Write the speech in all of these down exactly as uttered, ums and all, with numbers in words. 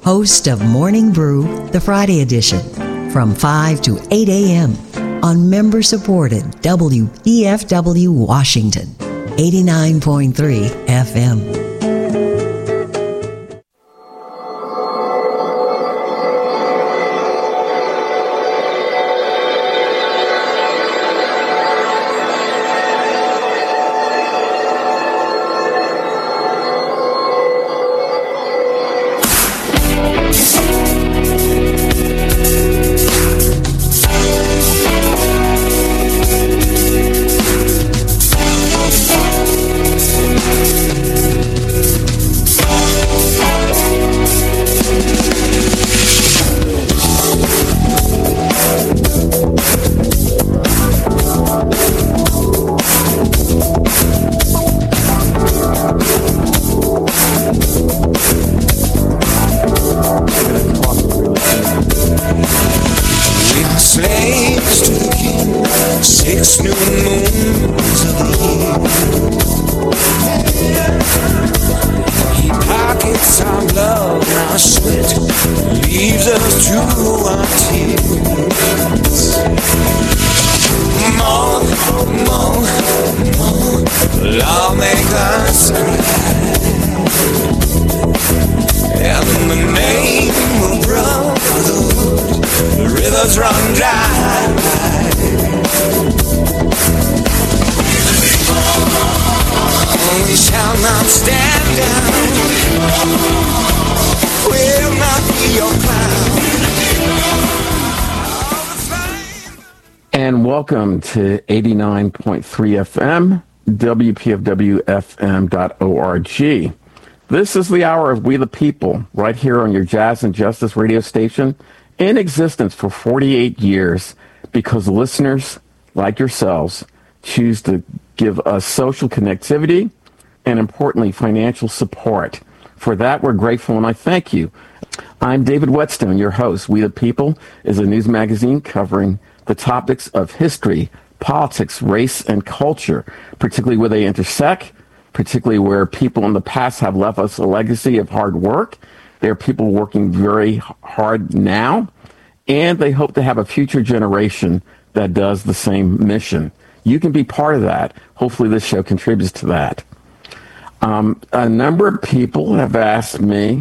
host of Morning Brew, the Friday edition, from five to eight a.m. on member-supported W P F W Washington, eighty-nine point three F M. Welcome to eighty-nine point three F M, W P F W F M dot org. This is the hour of We the People, right here on your Jazz and Justice radio station, in existence for forty-eight years, because listeners like yourselves choose to give us social connectivity and, importantly, financial support. For that, we're grateful, and I thank you. I'm David Whetstone, your host. We the People is a news magazine covering the topics of history, politics, race, and culture, particularly where they intersect, particularly where people in the past have left us a legacy of hard work. There are people working very hard now, and they hope to have a future generation that does the same mission. You can be part of that. Hopefully this show contributes to that. Um, a number of people have asked me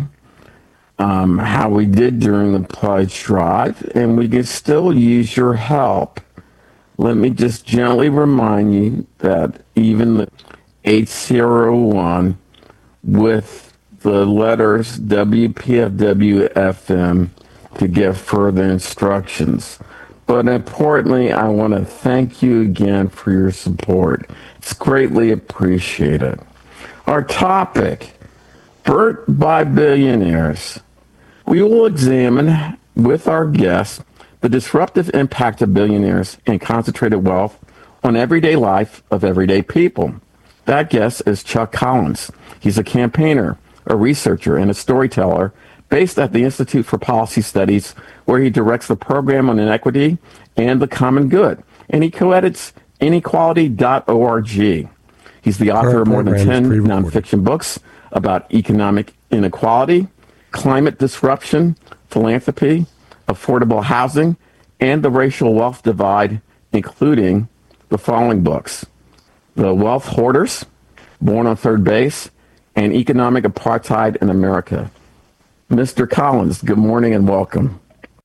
Um, how we did during the pledge drive, and we could still use your help. Let me just gently remind you that even the eight oh one with the letters W P F W F M to get further instructions. But importantly, I want to thank you again for your support. It's greatly appreciated. Our topic, Birth by Billionaires. We will examine with our guests the disruptive impact of billionaires and concentrated wealth on everyday life of everyday people. That guest is Chuck Collins. He's a campaigner, a researcher, and a storyteller based at the Institute for Policy Studies, where he directs the program on inequity and the common good. And he co-edits inequality dot org. He's the author of more than ten nonfiction books about economic inequality, climate disruption, philanthropy, affordable housing, and the racial wealth divide, including the following books: The Wealth Hoarders, Born on Third Base, and Economic Apartheid in America. Mister Collins, good morning and welcome.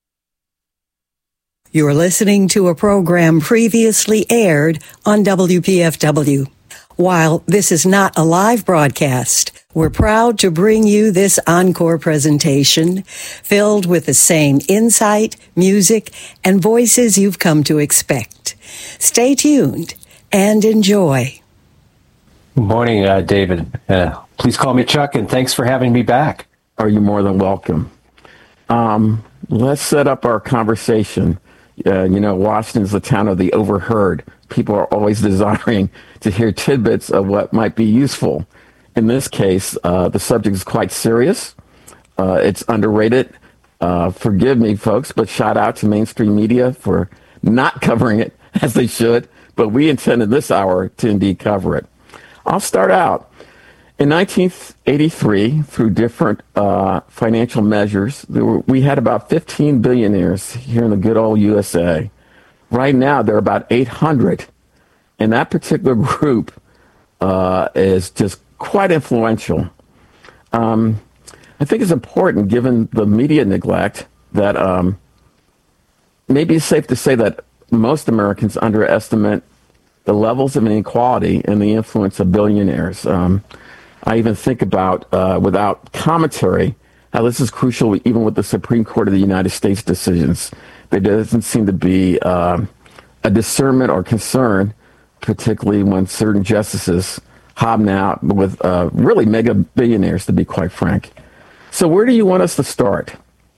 You're listening to a program previously aired on W P F W. While this is not a live broadcast, we're proud to bring you this encore presentation filled with the same insight, music, and voices you've come to expect. Stay tuned and enjoy. Good morning, uh, David. Uh, please call me Chuck, and thanks for having me back. Are you more than welcome? Um, let's set up our conversation. Uh, you know, Washington's the town of the overheard. People are always desiring to hear tidbits of what might be useful. In this case, uh, the subject is quite serious. Uh, it's underrated. Uh, forgive me, folks, but shout out to mainstream media for not covering it as they should. But we intended this hour to indeed cover it. I'll start out. In nineteen eighty-three, through different uh, financial measures, there were, we had about fifteen billionaires here in the good old U S A. Right now, there are about eight hundred. And that particular group uh, is just quite influential. Um, I think it's important, given the media neglect, that um, maybe it's safe to say that most Americans underestimate the levels of inequality and the influence of billionaires. Um, I even think about, uh, without commentary, how this is crucial even with the Supreme Court of the United States decisions. There doesn't seem to be uh, a discernment or concern, particularly when certain justices hobnob with uh, really mega billionaires, to be quite frank. So where do you want us to start?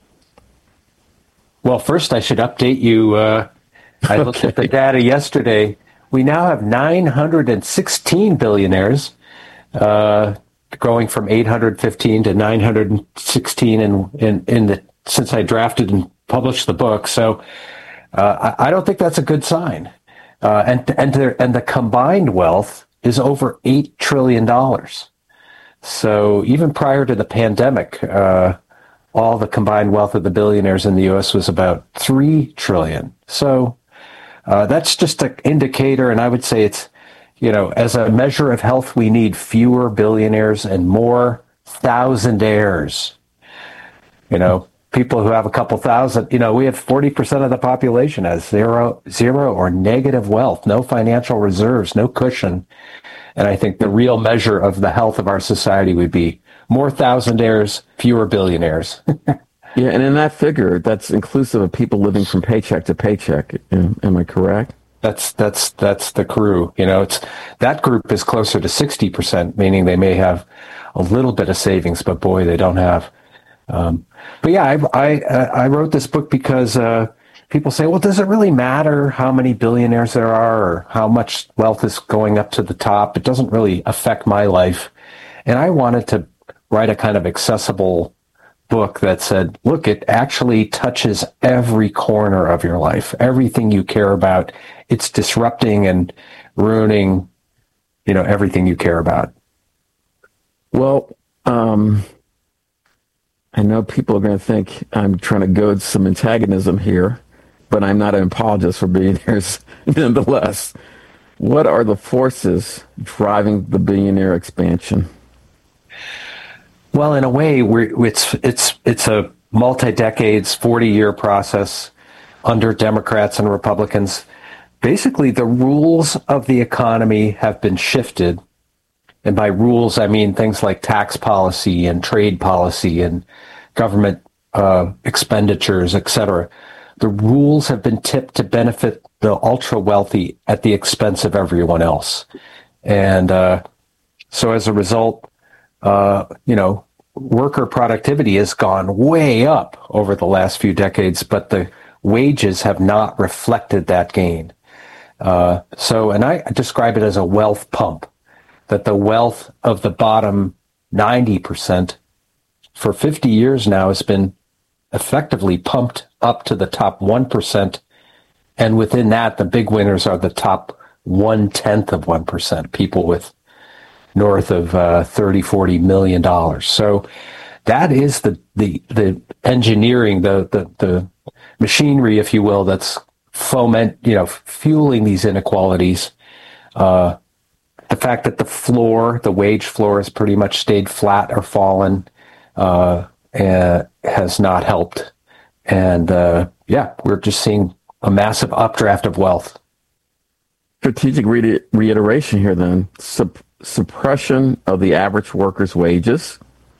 Well, first I should update you. Uh, I looked okay. at the data yesterday. We now have nine hundred sixteen billionaires, uh, growing from eight hundred fifteen to nine hundred sixteen in, in, in the, since I drafted and published the book. So uh, I, I don't think that's a good sign. Uh, and and the, and the combined wealth is over eight trillion dollars. So even prior to the pandemic, uh, all the combined wealth of the billionaires in the U S was about three trillion dollars. So uh, that's just an indicator, and I would say it's, you know, as a measure of health, we need fewer billionaires and more thousandaires. You know, people who have a couple thousand, you know, we have forty percent of the population has zero, zero or negative wealth, no financial reserves, no cushion. And I think the real measure of the health of our society would be more thousandaires, fewer billionaires. Yeah, and in that figure, that's inclusive of people living from paycheck to paycheck. Am, am I correct? That's that's that's the crew. You know, it's that group is closer to sixty percent, meaning they may have a little bit of savings, but boy, they don't have. Um, but yeah, I, I I wrote this book because uh, people say, well, does it really matter how many billionaires there are or how much wealth is going up to the top? It doesn't really affect my life. And I wanted to write a kind of accessible book that said, look, it actually touches every corner of your life, everything you care about. It's disrupting and ruining, you know, everything you care about. Well, um, I know people are going to think I'm trying to goad some antagonism here, but I'm not an apologist for billionaires nonetheless. What are the forces driving the billionaire expansion? Well, in a way, we're, it's it's it's a multi-decades, forty-year process under Democrats and Republicans. Basically, the rules of the economy have been shifted. And by rules, I mean things like tax policy and trade policy and government uh, expenditures, et cetera. The rules have been tipped to benefit the ultra-wealthy at the expense of everyone else. And uh, so as a result, uh, you know, worker productivity has gone way up over the last few decades, but the wages have not reflected that gain. Uh, so, and I describe it as a wealth pump, that the wealth of the bottom ninety percent for fifty years now has been effectively pumped up to the top one percent. And within that, the big winners are the top one-tenth of one percent, people with north of uh, thirty, forty million dollars. So that is the, the, the engineering, the, the, the machinery, if you will, that's foment, you know, fueling these inequalities. Uh, the fact that the floor, the wage floor has pretty much stayed flat or fallen, uh, and has not helped. And, uh, yeah, we're just seeing a massive updraft of wealth. Strategic re- reiteration here then. Sup- suppression of the average worker's wages,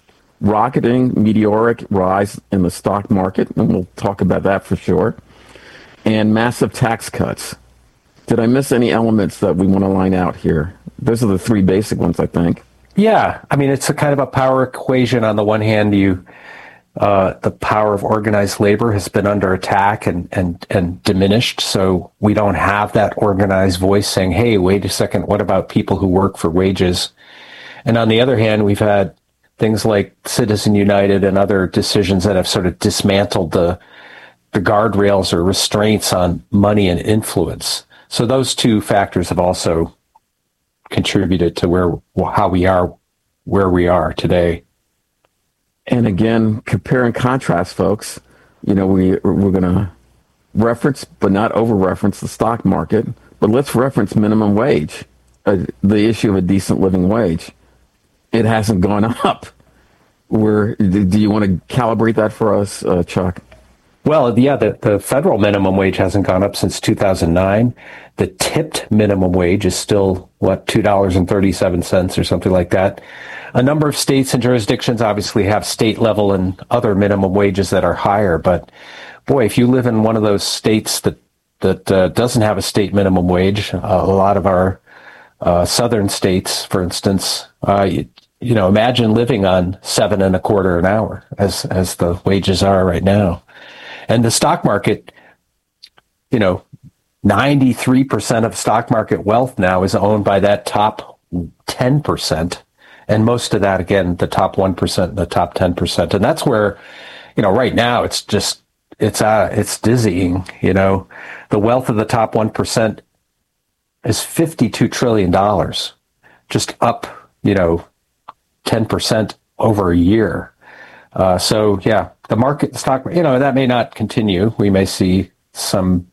rocketing meteoric rise in the stock market, and we'll talk about that for sure, and massive tax cuts. Did I miss any elements that we want to line out here? Those are the three basic ones, I think. Yeah, I mean, it's a kind of a power equation. On the one hand, you uh, the power of organized labor has been under attack and, and, and diminished, so we don't have that organized voice saying, hey, wait a second, what about people who work for wages? And on the other hand, we've had things like Citizen United and other decisions that have sort of dismantled the the guardrails or restraints on money and influence. So those two factors have also contributed to where how we are where we are today. And again, compare and contrast, folks. You know, we, we're going to reference, but not over-reference the stock market. But let's reference minimum wage, uh, the issue of a decent living wage. It hasn't gone up. Where, do you want to calibrate that for us, uh, Chuck? Well, yeah, the, the federal minimum wage hasn't gone up since two thousand nine. The tipped minimum wage is still, what, two dollars and thirty-seven cents or something like that. A number of states and jurisdictions obviously have state level and other minimum wages that are higher. But boy, if you live in one of those states that, that uh, doesn't have a state minimum wage, uh, a lot of our uh, southern states, for instance, uh, you, you know, imagine living on seven and a quarter an hour as, as the wages are right now. And the stock market, you know, ninety-three percent of stock market wealth now is owned by that top ten percent. And most of that, again, the top one percent and the top ten percent. And that's where, you know, right now it's just, it's, uh, it's dizzying. You know, the wealth of the top one percent is fifty-two trillion dollars, just up, you know, ten percent over a year. Uh, so, yeah, the market, the stock, you know, that may not continue. We may see some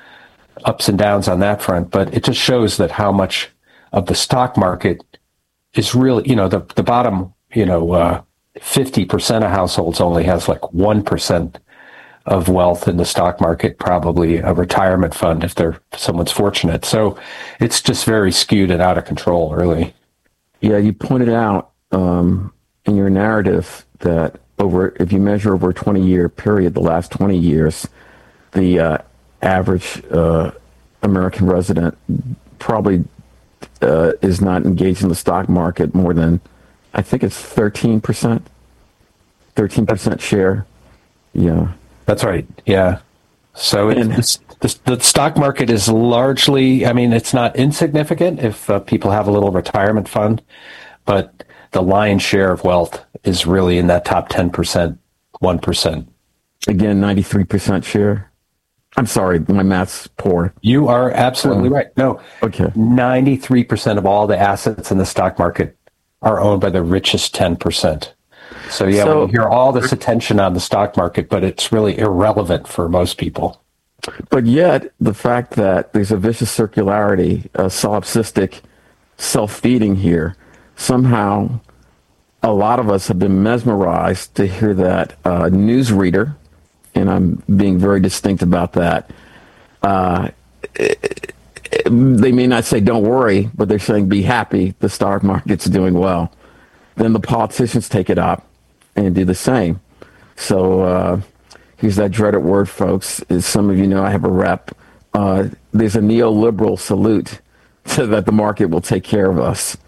ups and downs on that front, but it just shows that how much of the stock market is really, you know, the, the bottom, you know, uh, fifty percent of households only has like one percent of wealth in the stock market, probably a retirement fund if they're, if someone's fortunate. So it's just very skewed and out of control, really. Yeah, you pointed out um, in your narrative that over, if you measure over a twenty-year period, the last twenty years, the uh, average uh, American resident probably uh, is not engaged in the stock market more than, I think it's thirteen percent, thirteen percent share. Yeah. That's right. Yeah. So it's, the, the stock market is largely, I mean, it's not insignificant if uh, people have a little retirement fund, but the lion's share of wealth is really in that top ten percent, one percent. Again, ninety-three percent share. I'm sorry, my math's poor. You are absolutely um, right. No, okay. ninety-three percent of all the assets in the stock market are owned by the richest ten percent. So, yeah, so, we hear all this attention on the stock market, but it's really irrelevant for most people. But yet, the fact that there's a vicious circularity, a solipsistic self-feeding here, somehow a lot of us have been mesmerized to hear that uh, newsreader, and I'm being very distinct about that. Uh, it, it, they may not say don't worry, but they're saying be happy, the stock market's doing well. Then the politicians take it up and do the same. So uh, here's that dreaded word, folks. As some of you know, I have a rep. Uh, there's a neoliberal salute so that the market will take care of us.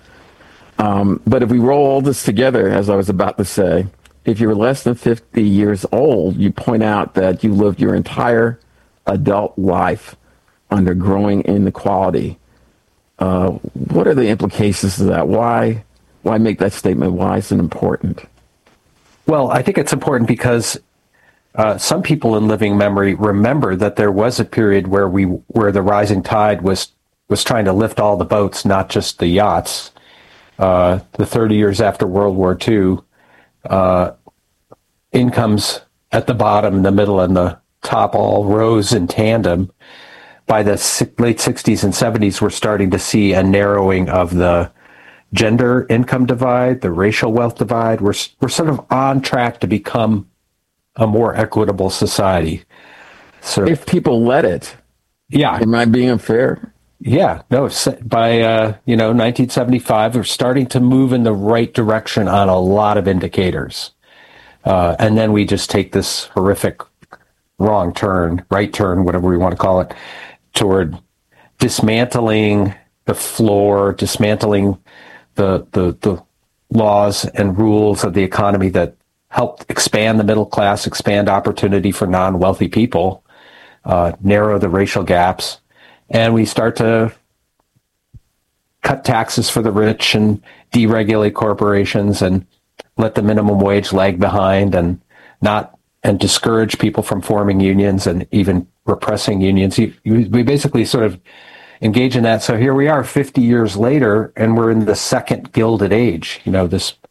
Um, but if we roll all this together, as I was about to say, if you're less than fifty years old, you point out that you lived your entire adult life under growing inequality. Uh, what are the implications of that? Why, why make that statement? Why is it important? Well, I think it's important because uh, some people in living memory remember that there was a period where we, where the rising tide was was trying to lift all the boats, not just the yachts. Uh, the thirty years after World War Two, uh, incomes at the bottom, the middle, and the top all rose in tandem. By the si- late sixties and seventies, we're starting to see a narrowing of the gender income divide, the racial wealth divide. We're we're sort of on track to become a more equitable society. So, if people let it, yeah, am I being unfair? Yeah, no. By uh, you know nineteen seventy-five, we're starting to move in the right direction on a lot of indicators, uh, and then we just take this horrific wrong turn, right turn, whatever we want to call it, toward dismantling the floor, dismantling the the, the laws and rules of the economy that helped expand the middle class, expand opportunity for non-wealthy people, uh, narrow the racial gaps. And we start to cut taxes for the rich and deregulate corporations and let the minimum wage lag behind and not and discourage people from forming unions and even repressing unions. We basically sort of engage in that. So here we are fifty years later, and we're in the second Gilded Age, you know, this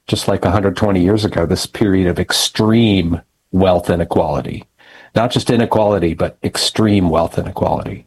just like one hundred twenty years ago, this period of extreme wealth inequality. Not just inequality, but extreme wealth inequality.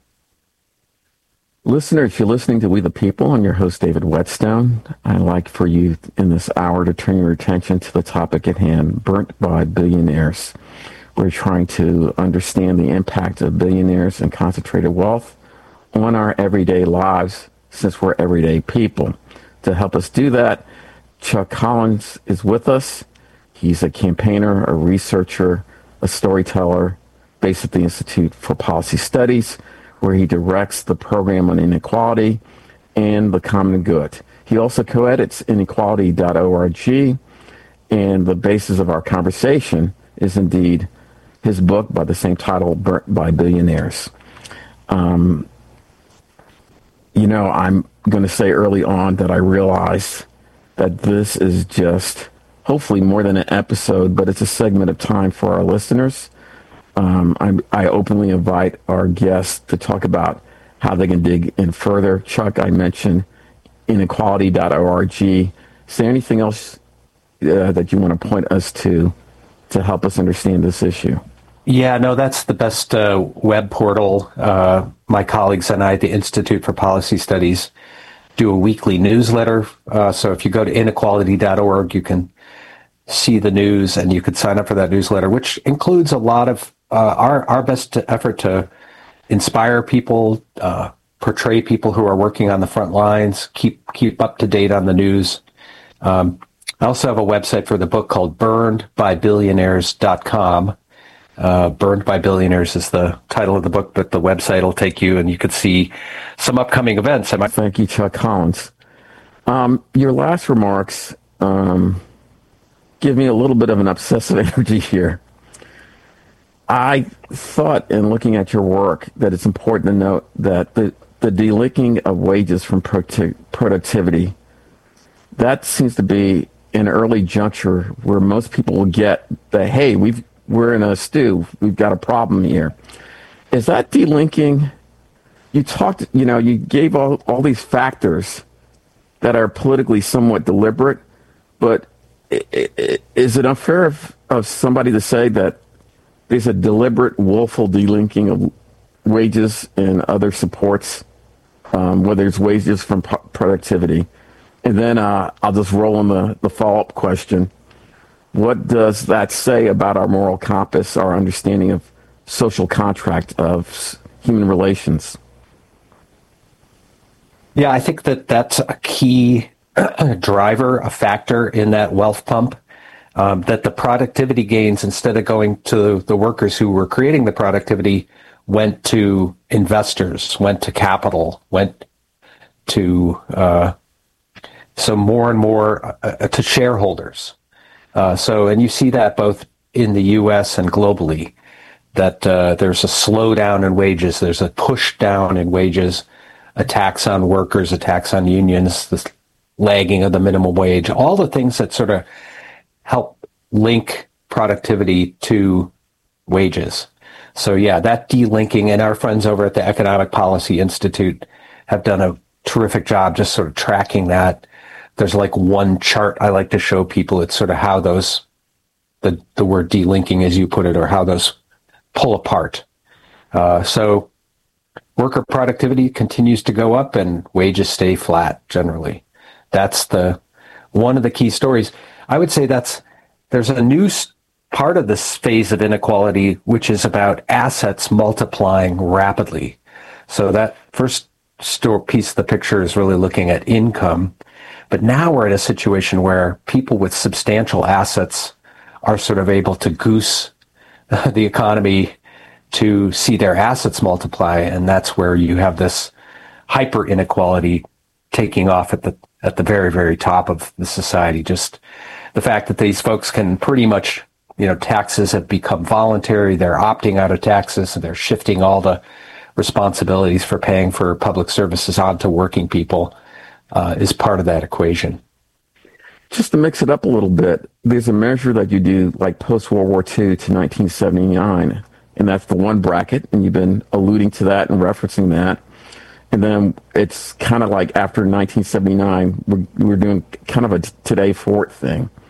Listeners, you're listening to We the People. I'm your host, David Whetstone. I'd like for you in this hour to turn your attention to the topic at hand, burnt by billionaires. We're trying to understand the impact of billionaires and concentrated wealth on our everyday lives, since we're everyday people. To help us do that, Chuck Collins is with us. He's a campaigner, a researcher, a storyteller based at the Institute for Policy Studies, where he directs the program on inequality and the common good. He also co-edits inequality dot org, and the basis of our conversation is indeed his book by the same title, Burnt by Billionaires. Um, you know, I'm going to say early on that I realize that this is just hopefully more than an episode, but it's a segment of time for our listeners. Um, I, I openly invite our guests to talk about how they can dig in further. Chuck, I mentioned inequality dot org. Is there anything else uh, that you want to point us to to help us understand this issue? Yeah, no, that's the best uh, web portal. Uh, my colleagues and I at the Institute for Policy Studies do a weekly newsletter. Uh, so if you go to inequality dot org, you can see the news and you could sign up for that newsletter, which includes a lot of uh, our, our best effort to inspire people, uh, portray people who are working on the front lines, keep keep up to date on the news. Um, I also have a website for the book called burned by billionaires dot com. Uh, Burned by Billionaires is the title of the book, but the website will take you and you could see some upcoming events. Thank you, Chuck Collins. Um, your last remarks um, give me a little bit of an obsessive energy here. I thought in looking at your work that it's important to note that the, the delinking of wages from produ- productivity, that seems to be an early juncture where most people will get that, hey, we've we're in a stew. We've got a problem here. Is that delinking? You talked, you know, you gave all, all these factors that are politically somewhat deliberate, but is it unfair of, of somebody to say that there's a deliberate, willful delinking of wages and other supports, um, whether it's wages from pro- productivity? And then uh, I'll just roll on the, the follow-up question. What does that say about our moral compass, our understanding of social contract, of human relations? Yeah, I think that that's a key driver, a factor in that wealth pump, um, that the productivity gains, instead of going to the workers who were creating the productivity, went to investors, went to capital, went to, uh, so more and more uh, to shareholders. Uh, so, and you see that both in the U S and globally, that uh, there's a slowdown in wages, there's a push down in wages, attacks on workers, attacks on unions, this lagging of the minimum wage, all the things that sort of help link productivity to wages. So yeah, that delinking, and our friends over at the Economic Policy Institute have done a terrific job just sort of tracking that. There's like one chart I like to show people. It's sort of how those, the, the word delinking, as you put it, or how those pull apart. Uh, so worker productivity continues to go up and wages stay flat generally. That's the one of the key stories. I would say that's, there's a new part of this phase of inequality, which is about assets multiplying rapidly. So that first store piece of the picture is really looking at income. But now we're in a situation where people with substantial assets are sort of able to goose the economy to see their assets multiply. And that's where you have this hyper inequality taking off at the at the very, very top of the society. Just the fact that these folks can pretty much, you know, taxes have become voluntary. They're opting out of taxes and they're shifting all the responsibilities for paying for public services onto working people. Uh, is part of that equation. Just to mix it up a little bit, there's a measure that you do like post-World War Two to nineteen seventy-nine, and that's the one bracket, and you've been alluding to that and referencing that. And then it's kind of like after nineteen seventy-nine, we're, we're doing kind of a today forward thing.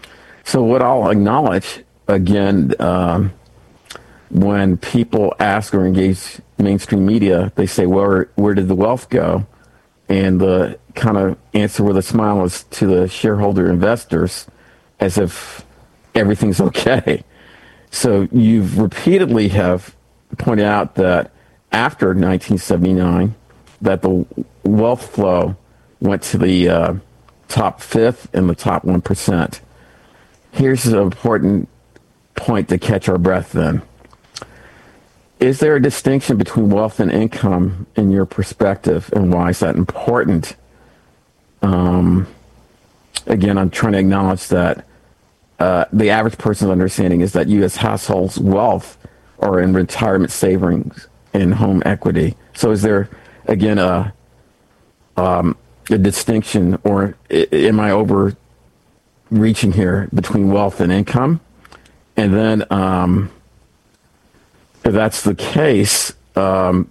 So what I'll acknowledge again, um, when people ask or engage mainstream media, they say, "Where where did the wealth go?" And the kind of answer with a smile is to the shareholder investors, as if everything's okay. So you've repeatedly have pointed out that after nineteen seventy-nine, that the wealth flow went to the uh, top fifth and the top one percent. Here's an important point to catch our breath then. Is there a distinction between wealth and income in your perspective, and why is that important? Um, again, I'm trying to acknowledge that uh, the average person's understanding is that U S households' wealth are in retirement savings and home equity. So is there, again, a, um, a distinction, or am I overreaching here, between wealth and income? And then, um, if that's the case, um,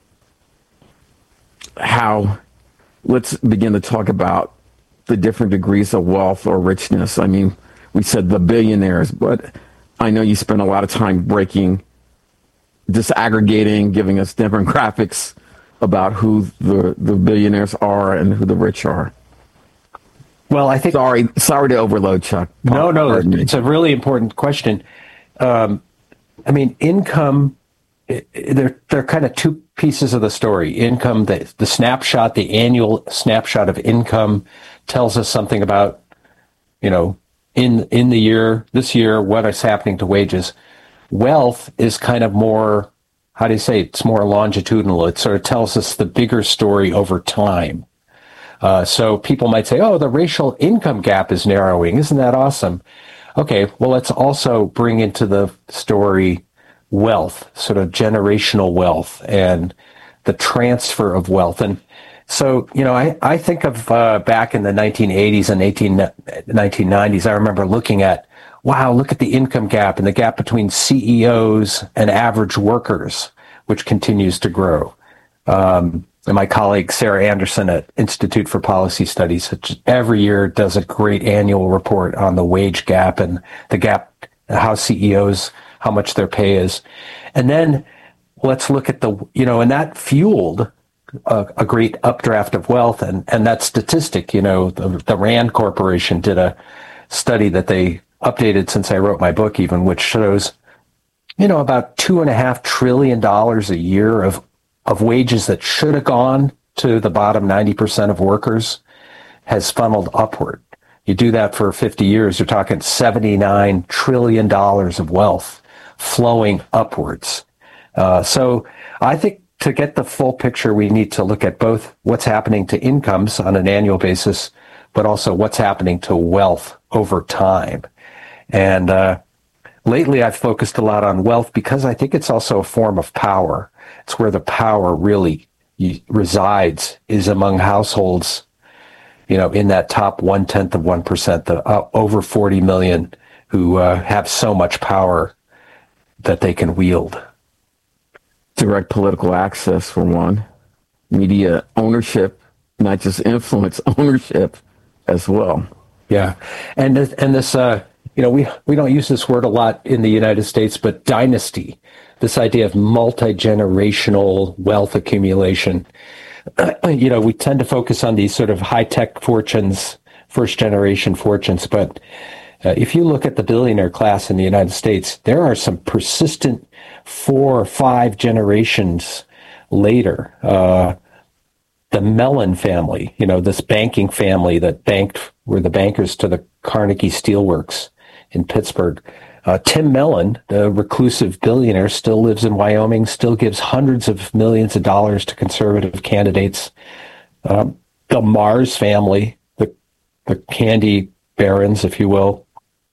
how, let's begin to talk about the different degrees of wealth or richness. I mean, we said the billionaires, but I know you spend a lot of time breaking, disaggregating, giving us demographics about who the, the billionaires are and who the rich are. Well, I think... Sorry, sorry to overload, Chuck. No, no, it's a really important question. Um, I mean, income, they're, they're kind of two pieces of the story. Income, the, the snapshot, the annual snapshot of income tells us something about, you know, in in the year, this year, what is happening to wages. Wealth is kind of more, how do you say, it's more longitudinal. It sort of tells us the bigger story over time. Uh, so people might say, oh, the racial income gap is narrowing. Isn't that awesome? Okay, well, let's also bring into the story wealth, sort of generational wealth and the transfer of wealth. And so, you know, I, I think of uh, back in the nineteen eighties and nineteen nineties, I remember looking at, wow, look at the income gap and the gap between C E Os and average workers, which continues to grow. Um, and my colleague, Sarah Anderson at Institute for Policy Studies, every year does a great annual report on the wage gap and the gap, how C E Os, how much their pay is. And then let's look at the, you know, and that fueled a, a great updraft of wealth. And, and that statistic, you know, the, the Rand Corporation did a study that they updated since I wrote my book even, which shows, you know, about two and a half trillion dollars a year of of wages that should have gone to the bottom ninety percent of workers has funneled upward. You do that for fifty years, you're talking seventy-nine trillion dollars of wealth flowing upwards. Uh, so I think to get the full picture, we need to look at both what's happening to incomes on an annual basis, but also what's happening to wealth over time. And uh, lately I've focused a lot on wealth because I think it's also a form of power. It's where the power really resides, is among households, you know, in that top one-tenth of one percent, the uh, over forty million who uh, have so much power that they can wield. Direct political access, for one. Media ownership, not just influence, ownership as well. Yeah. And, and this, uh, you know, we, we don't use this word a lot in the United States, but dynasty, this idea of multi-generational wealth accumulation. You know, we tend to focus on these sort of high-tech fortunes, first-generation fortunes, but uh, if you look at the billionaire class in the United States, there are some persistent four or five generations later. Uh, the Mellon family, you know, this banking family that banked, were the bankers to the Carnegie Steelworks in Pittsburgh. Uh, Tim Mellon, the reclusive billionaire, still lives in Wyoming, still gives hundreds of millions of dollars to conservative candidates. Um, the Mars family, the, the candy barons, if you will,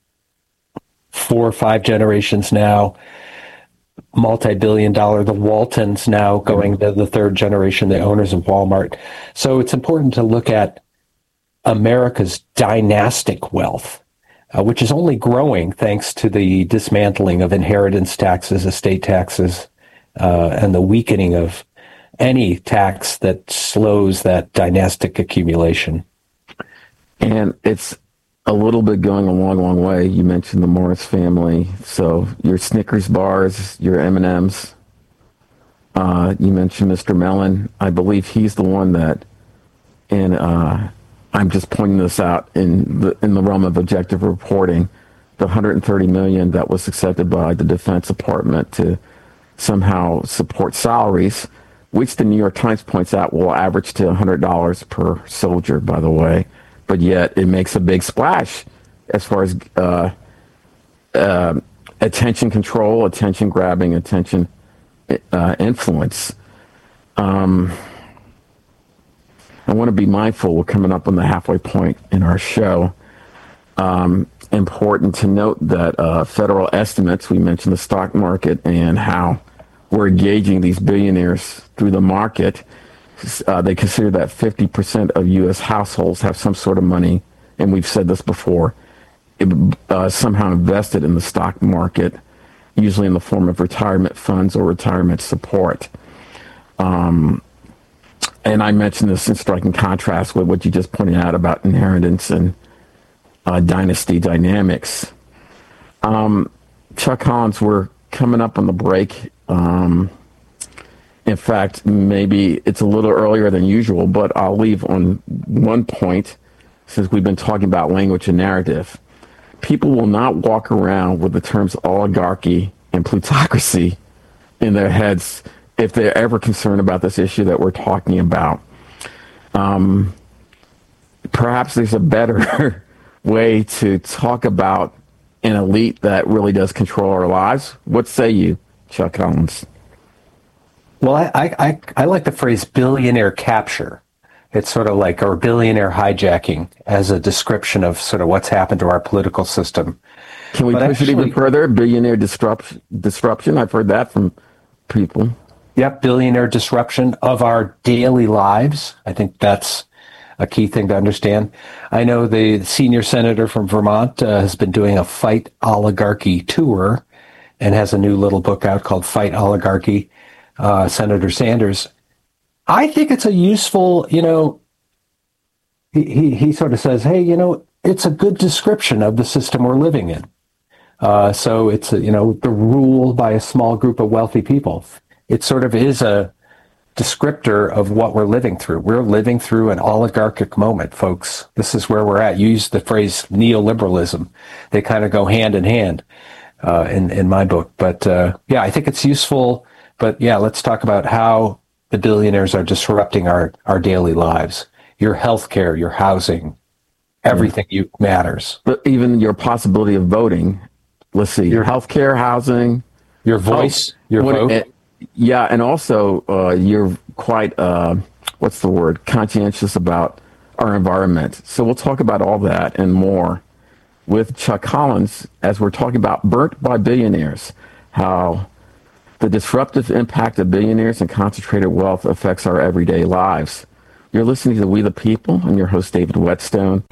four or five generations now, multi-billion dollar, the Waltons now going to the third generation, the owners of Walmart. So it's important to look at America's dynastic wealth, Uh, which is only growing thanks to the dismantling of inheritance taxes, estate taxes, uh, and the weakening of any tax that slows that dynastic accumulation. And it's a little bit going a long, long way. You mentioned the Morris family. So your Snickers bars, your M and M's. Uh, you mentioned Mister Mellon. I believe he's the one that, and uh, I'm just pointing this out in the in the realm of objective reporting, the one hundred thirty million dollars that was accepted by the Defense Department to somehow support salaries, which the New York Times points out will average to one hundred dollars per soldier, by the way. But yet it makes a big splash as far as uh, uh, attention control, attention grabbing, attention uh, influence. Um, I want to be mindful. We're coming up on the halfway point in our show. Um, important to note that uh, federal estimates, we mentioned the stock market and how we're engaging these billionaires through the market. Uh, they consider that fifty percent of U S households have some sort of money, and we've said this before, it, uh, somehow invested in the stock market, usually in the form of retirement funds or retirement support. Um, and I mentioned this in striking contrast with what you just pointed out about inheritance and uh, dynasty dynamics. Um, Chuck Collins, we're coming up on the break. Um, In fact, maybe it's a little earlier than usual, but I'll leave on one point, since we've been talking about language and narrative. People will not walk around with the terms oligarchy and plutocracy in their heads if they're ever concerned about this issue that we're talking about. Um, perhaps there's a better way to talk about an elite that really does control our lives. What say you, Chuck Collins? Well, I, I, I like the phrase billionaire capture. It's sort of like, or billionaire hijacking as a description of sort of what's happened to our political system. Can we but push actually, it even further? Billionaire disrupt, disruption? I've heard that from people. Yep, billionaire disruption of our daily lives. I think that's a key thing to understand. I know the senior senator from Vermont uh, has been doing a Fight Oligarchy tour and has a new little book out called Fight Oligarchy. Uh, Senator Sanders, I think it's a useful, you know, he, he, he sort of says, hey, you know, it's a good description of the system we're living in. Uh, so it's, a, you know, the rule by a small group of wealthy people. It sort of is a descriptor of what we're living through. We're living through an oligarchic moment, folks. This is where we're at. You use the phrase neoliberalism. They kind of go hand in hand uh, in, in my book. But uh, yeah, I think it's useful. But yeah, let's talk about how the billionaires are disrupting our, our daily lives. Your healthcare, your housing, everything you matters. But even your possibility of voting. Let's see, your healthcare, housing, your voice, oh, your what, vote. Uh, yeah, and also uh, you're quite, uh, what's the word, conscientious about our environment. So we'll talk about all that and more with Chuck Collins as we're talking about burnt by billionaires, how the disruptive impact of billionaires and concentrated wealth affects our everyday lives. You're listening to We the People. I'm your host, David Whetstone.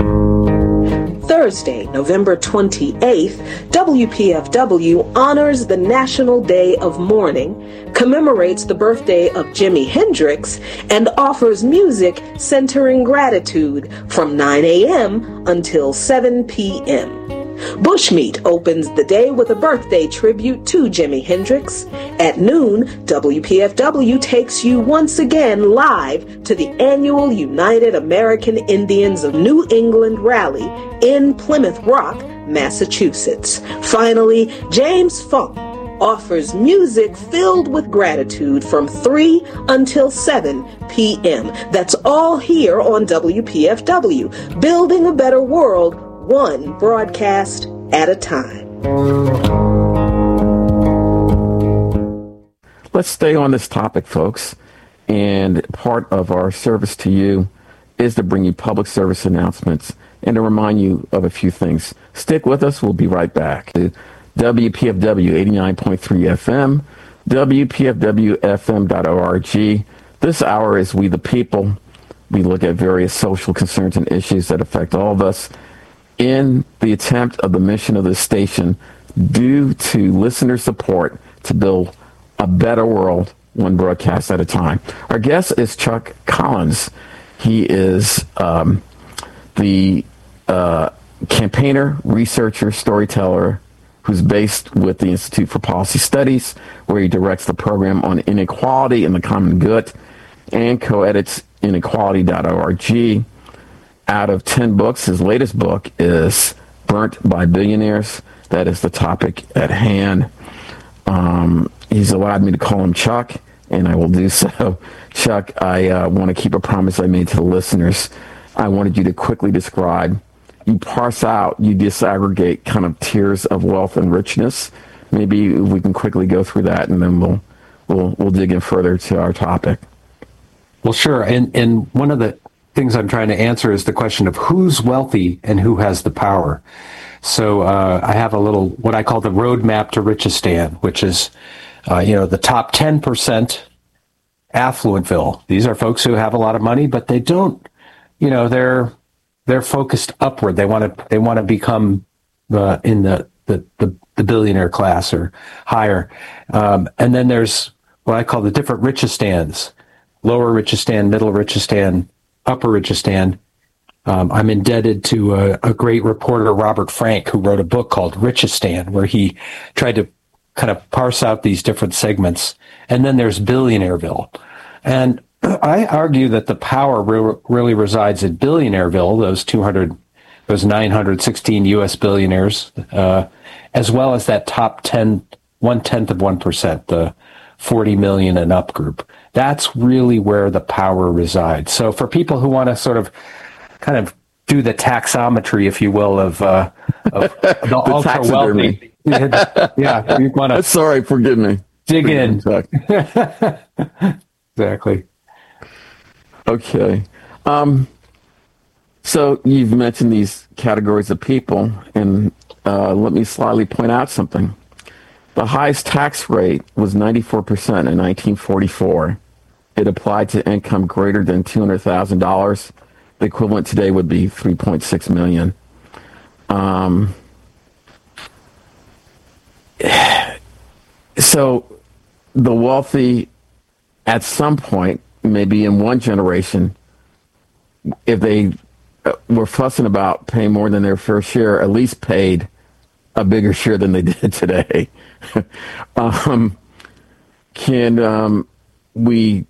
Thursday, November twenty-eighth, W P F W honors the National Day of Mourning, commemorates the birthday of Jimi Hendrix, and offers music centering gratitude from nine a.m. until seven p.m. Bushmeat opens the day with a birthday tribute to Jimi Hendrix. At noon, W P F W takes you once again live to the annual United American Indians of New England rally in Plymouth Rock, Massachusetts. Finally, James Funk offers music filled with gratitude from three until seven p.m. That's all here on W P F W, building a better world, one broadcast at a time. Let's stay on this topic, folks. And part of our service to you is to bring you public service announcements and to remind you of a few things. Stick with us. We'll be right back. W P F W eighty-nine point three F M, W P F W F M dot org. This hour is We the People. We look at various social concerns and issues that affect all of us in the attempt of the mission of this station due to listener support to build a better world, one broadcast at a time. Our guest is Chuck Collins. He is um, the uh, campaigner, researcher, storyteller, who's based with the Institute for Policy Studies, where he directs the program on inequality and the common good, and co-edits inequality dot org. Out of ten books, his latest book is Burnt by Billionaires. That is the topic at hand. Um, he's allowed me to call him Chuck, and I will do so. Chuck, I uh, want to keep a promise I made to the listeners. I wanted you to quickly describe, you parse out, you disaggregate kind of tiers of wealth and richness. Maybe we can quickly go through that, and then we'll we'll we'll dig in further to our topic. Well, sure. And and one of the things I'm trying to answer is the question of who's wealthy and who has the power. So uh, I have a little, what I call the roadmap to Richistan, which is, uh, you know, the top ten percent affluentville. These are folks who have a lot of money, but they don't, you know, they're they're focused upward. They want to they want to become uh, in the, the the the billionaire class or higher. Um, and then there's what I call the different Richistans: lower Richistan, middle Richistan, upper Richistan. Um, I'm indebted to a, a great reporter, Robert Frank, who wrote a book called Richistan, where he tried to kind of parse out these different segments. And then there's Billionaireville. And I argue that the power re- really resides in Billionaireville, those two hundred, those nine hundred sixteen U S billionaires, uh, as well as that top ten, one-tenth of one percent, the forty million and up group. That's really where the power resides. So for people who want to sort of kind of do the taxometry, if you will, of, uh, of the, the ultra wealthy. Yeah, you want to. Sorry, forgive me. Dig forgive in. Exactly. Okay. Um, so you've mentioned these categories of people, and uh, let me slyly point out something. The highest tax rate was ninety-four percent in nineteen forty-four. It applied to income greater than two hundred thousand dollars. The equivalent today would be three point six million dollars. Um, so the wealthy, at some point, maybe in one generation, if they were fussing about paying more than their fair share, at least paid a bigger share than they did today. um, can um, we...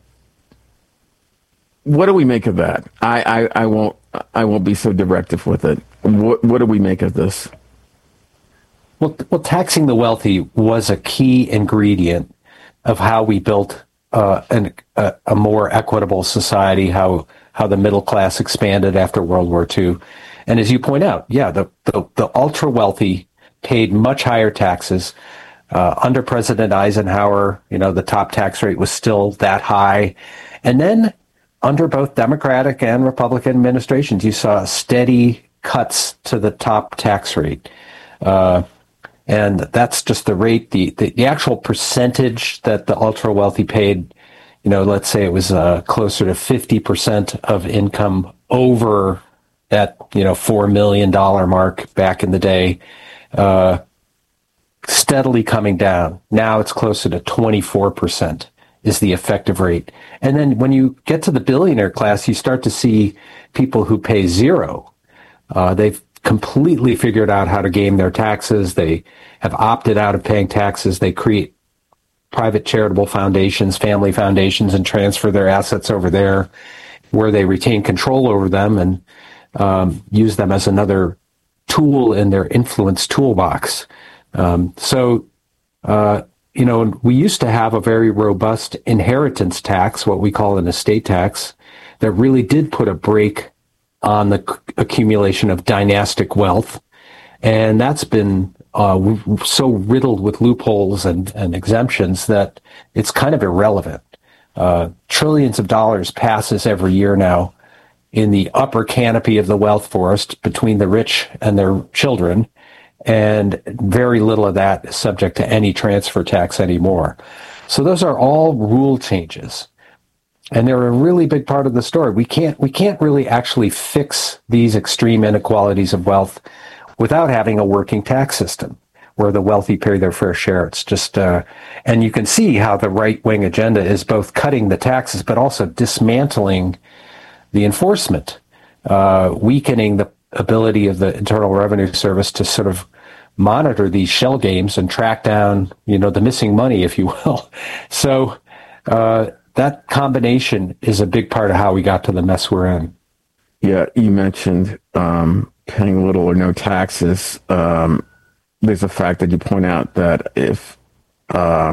What do we make of that? I, I, I won't I won't be so directive with it. What what do we make of this? Well, well, taxing the wealthy was a key ingredient of how we built uh, an, a, a more equitable society. How how the middle class expanded after World War Two, and as you point out, yeah, the the, the ultra wealthy paid much higher taxes. Uh, under President Eisenhower, you know, the top tax rate was still that high, and then under both Democratic and Republican administrations, you saw steady cuts to the top tax rate. Uh, and that's just the rate, the, the, the actual percentage that the ultra wealthy paid, you know, let's say it was uh, closer to fifty percent of income over that, you know, four million dollars mark back in the day, uh, steadily coming down. Now it's closer to twenty-four percent. Is the effective rate. And then when you get to the billionaire class, you start to see people who pay zero. Uh, they've completely figured out how to game their taxes. They have opted out of paying taxes. They create private charitable foundations, family foundations, and transfer their assets over there where they retain control over them and um, use them as another tool in their influence toolbox. Um, so, uh, You know, we used to have a very robust inheritance tax, what we call an estate tax, that really did put a brake on the c- accumulation of dynastic wealth. And that's been uh, so riddled with loopholes and, and exemptions that it's kind of irrelevant. Uh, trillions of dollars passes every year now in the upper canopy of the wealth forest between the rich and their children. And very little of that is subject to any transfer tax anymore. So those are all rule changes. And they're a really big part of the story. We can't, we can't really actually fix these extreme inequalities of wealth without having a working tax system where the wealthy pay their fair share. It's just, uh, and you can see how the right-wing agenda is both cutting the taxes, but also dismantling the enforcement, uh, weakening the ability of the Internal Revenue Service to sort of monitor these shell games and track down, you know, the missing money, if you will. So uh, that combination is a big part of how we got to the mess we're in. Yeah, you mentioned um, paying little or no taxes. Um, there's a fact that you point out that if uh,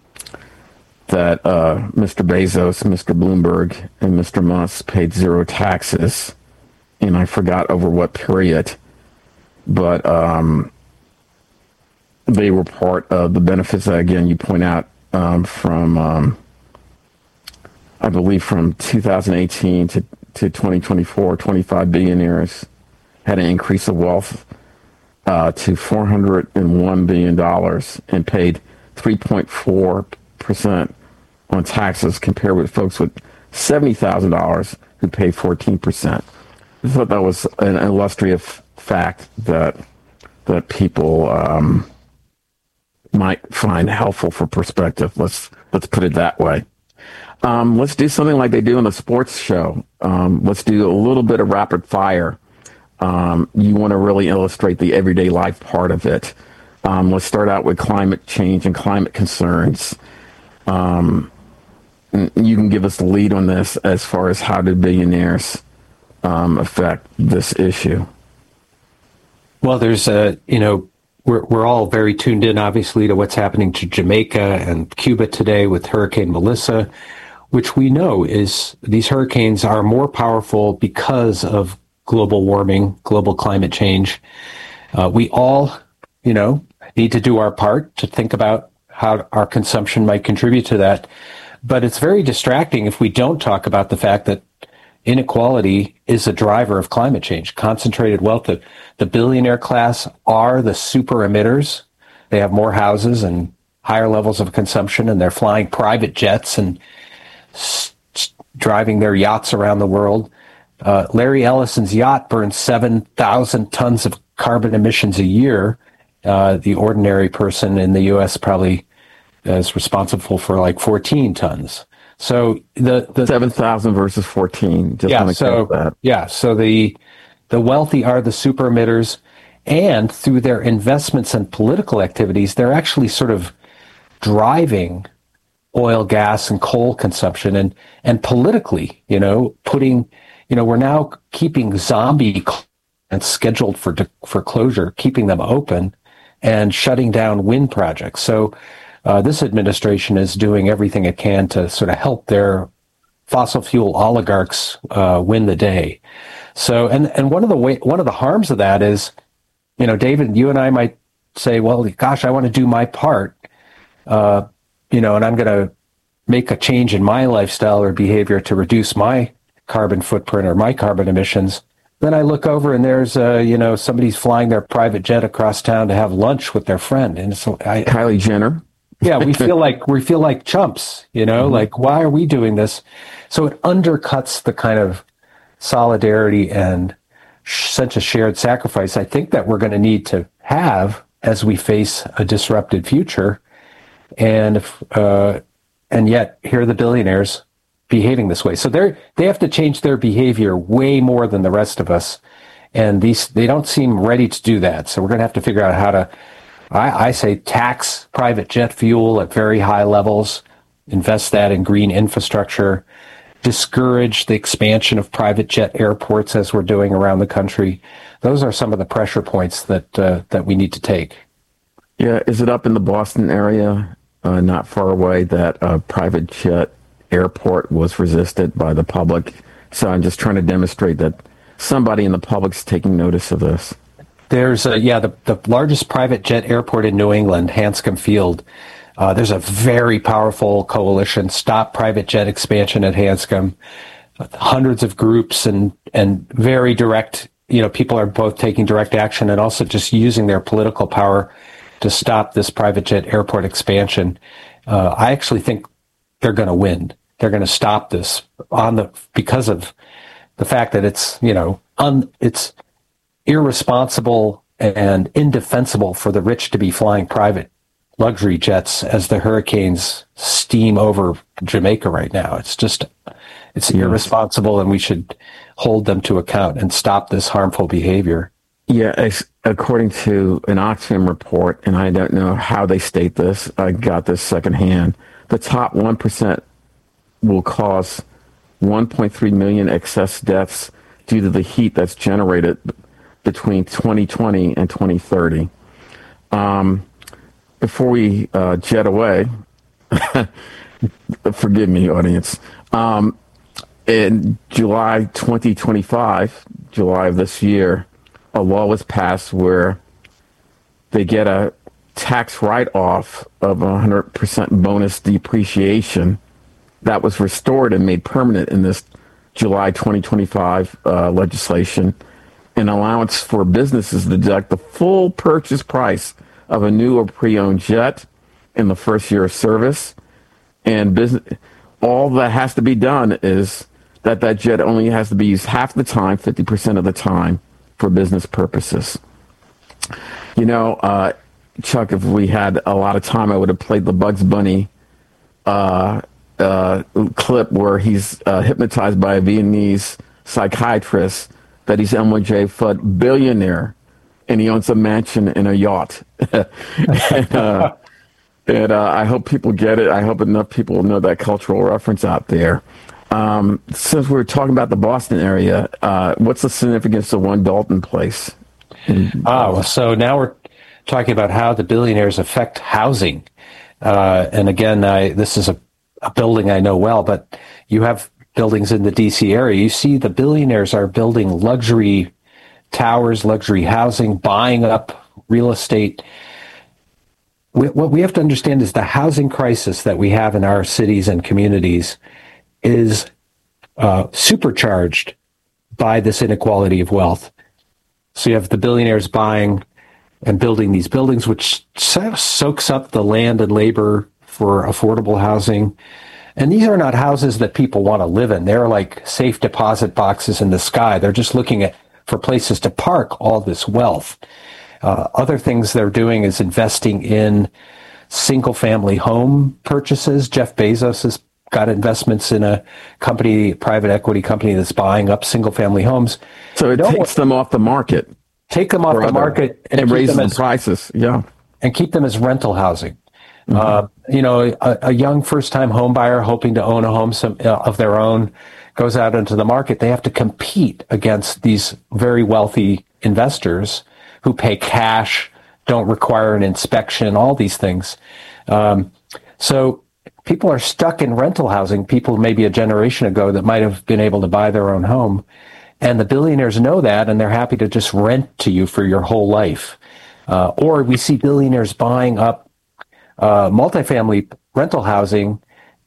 that uh, Mister Bezos, Mister Bloomberg, and Mister Musk paid zero taxes, and I forgot over what period, but um, they were part of the benefits that, again, you point out um, from, um, I believe, from two thousand eighteen to, to twenty twenty-four, twenty-five billionaires had an increase of wealth uh, to four hundred one billion dollars and paid three point four percent on taxes, compared with folks with seventy thousand dollars who pay fourteen percent. I thought that was an illustrative fact that that people um, might find helpful for perspective. Let's let's put it that way. Um, let's do something like they do in the sports show. Um, let's do a little bit of rapid fire. Um, you want to really illustrate the everyday life part of it. Um, let's start out with climate change and climate concerns. Um, you can give us the lead on this as far as how do billionaires um, affect this issue. Well, there's a, you know, we're we're all very tuned in, obviously, to what's happening to Jamaica and Cuba today with Hurricane Melissa, which we know is these hurricanes are more powerful because of global warming, global climate change. Uh, we all, you know, need to do our part to think about how our consumption might contribute to that. But it's very distracting if we don't talk about the fact that inequality is a driver of climate change. Concentrated wealth, the, the billionaire class are the super emitters. They have more houses and higher levels of consumption, and they're flying private jets and s- s- driving their yachts around the world. Uh, Larry Ellison's yacht burns seven thousand tons of carbon emissions a year. Uh, the ordinary person in the U S probably is responsible for like fourteen tons. So the, the seven thousand versus fourteen. Just yeah, want to so that. yeah, so the the wealthy are the super emitters, and through their investments and political activities, they're actually sort of driving oil, gas, and coal consumption, and and politically, you know, putting, you know, we're now keeping zombie and scheduled for for closure, keeping them open, and shutting down wind projects. So. Uh, this administration is doing everything it can to sort of help their fossil fuel oligarchs uh, win the day. So, and and one of the way, one of the harms of that is, you know, David, you and I might say, well, gosh, I want to do my part, uh, you know, and I'm going to make a change in my lifestyle or behavior to reduce my carbon footprint or my carbon emissions. Then I look over and there's, uh, you know, somebody's flying their private jet across town to have lunch with their friend, and so I, Kylie Jenner. yeah, we feel like we feel like chumps, you know, mm-hmm. like, why are we doing this? So it undercuts the kind of solidarity and sh- sense of shared sacrifice I think that we're going to need to have as we face a disrupted future. And if, uh, and yet here are the billionaires behaving this way. So they're, they have to change their behavior way more than the rest of us. And these, they don't seem ready to do that. So we're going to have to figure out how to, I, I say tax private jet fuel at very high levels, invest that in green infrastructure, discourage the expansion of private jet airports as we're doing around the country. Those are some of the pressure points that uh, that we need to take. Yeah, is it up in the Boston area, uh, not far away, that a private jet airport was resisted by the public? So I'm just trying to demonstrate that somebody in the public's taking notice of this. There's a, yeah, the, the largest private jet airport in New England, Hanscom Field. Uh, there's a very powerful coalition, Stop Private Jet Expansion at Hanscom. Hundreds of groups and, and very direct, you know, people are both taking direct action and also just using their political power to stop this private jet airport expansion. Uh, I actually think they're going to win. They're going to stop this on the, because of the fact that it's, you know, un, it's, irresponsible and indefensible for the rich to be flying private luxury jets as the hurricanes steam over Jamaica right now. It's just, It's Yes. irresponsible, and we should hold them to account and stop this harmful behavior. Yeah, ex- according to an Oxfam report, and I don't know how they state this, I got this secondhand, the top one percent will cause one point three million excess deaths due to the heat that's generated between twenty twenty and twenty thirty. Um, before we uh, jet away, forgive me, audience, um, in July twenty twenty-five, July of this year, a law was passed where they get a tax write-off of one hundred percent bonus depreciation that was restored and made permanent in this July twenty twenty-five uh, legislation, an allowance for businesses to deduct the full purchase price of a new or pre-owned jet in the first year of service. And business, all that has to be done is that that jet only has to be used half the time, fifty percent of the time, for business purposes. You know, uh, Chuck, if we had a lot of time, I would have played the Bugs Bunny uh, uh, clip where he's uh, hypnotized by a Vietnamese psychiatrist that he's M Y J Fudd billionaire and he owns a mansion and a yacht. and uh, and uh, I hope people get it. I hope enough people know that cultural reference out there. Um, since we were talking about the Boston area, uh, what's the significance of One Dalton Place? Oh, so now we're talking about how the billionaires affect housing. Uh, and again, I, this is a, a building I know well, but you have buildings in the D C area. You see the billionaires are building luxury towers, luxury housing, buying up real estate. We, what we have to understand is the housing crisis that we have in our cities and communities is uh, supercharged by this inequality of wealth. So you have the billionaires buying and building these buildings, which so- soaks up the land and labor for affordable housing. And these are not houses that people want to live in. They're like safe deposit boxes in the sky. They're just looking at for places to park all this wealth. Uh, other things they're doing is investing in single-family home purchases. Jeff Bezos has got investments in a company, private equity company that's buying up single-family homes. So it no takes them off the market. Take them off the market and, and raises the prices. Yeah, and keep them as rental housing. Mm-hmm. Uh, you know, a, a young first-time home buyer hoping to own a home some, uh, of their own goes out into the market. They have to compete against these very wealthy investors who pay cash, don't require an inspection, all these things. Um, so people are stuck in rental housing. People maybe a generation ago that might have been able to buy their own home. And the billionaires know that, and they're happy to just rent to you for your whole life. Uh, or we see billionaires buying up uh, multifamily rental housing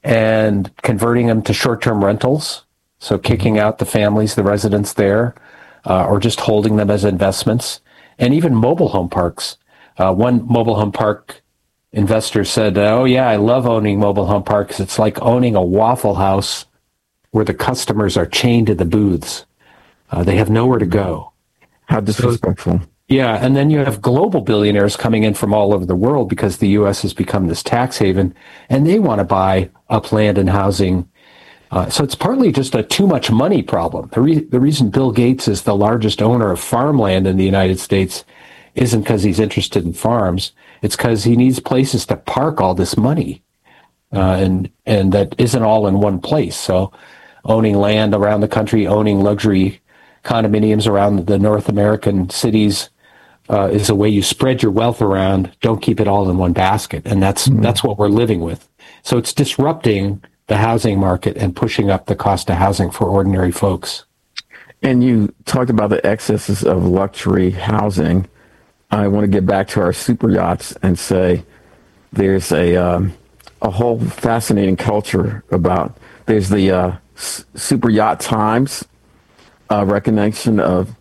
and converting them to short-term rentals. So kicking out the families, the residents there, uh, or just holding them as investments. And even mobile home parks. Uh, one mobile home park investor said, oh, yeah, I love owning mobile home parks. It's like owning a Waffle House where the customers are chained to the booths. Uh, they have nowhere to go. How disrespectful. So, yeah, and then you have global billionaires coming in from all over the world because the U S has become this tax haven, and they want to buy up land and housing. Uh, so it's partly just a too much money problem. The, re- the reason Bill Gates is the largest owner of farmland in the United States isn't because he's interested in farms. It's because he needs places to park all this money, uh, and and that isn't all in one place. So owning land around the country, owning luxury condominiums around the North American cities uh, is a way you spread your wealth around. Don't keep it all in one basket. And that's mm-hmm. that's what we're living with. So it's disrupting the housing market and pushing up the cost of housing for ordinary folks. And you talked about the excesses of luxury housing. I want to get back to our super yachts and say there's a um, a whole fascinating culture about, there's the uh, S- Super Yacht Times uh, recognition of